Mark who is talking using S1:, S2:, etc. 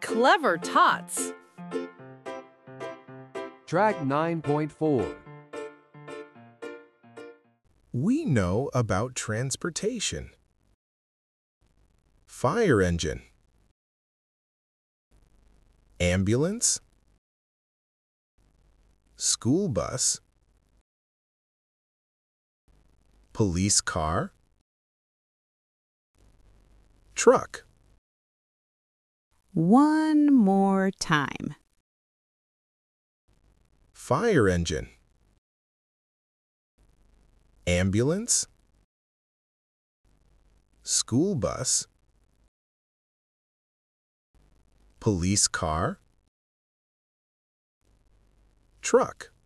S1: Clever tots.
S2: Track 9.4.
S3: We know about transportation. Fire engine. Ambulance. School bus. Police car. Truck.
S4: One more time.
S3: Fire engine. Ambulance. School bus. Police car. Truck.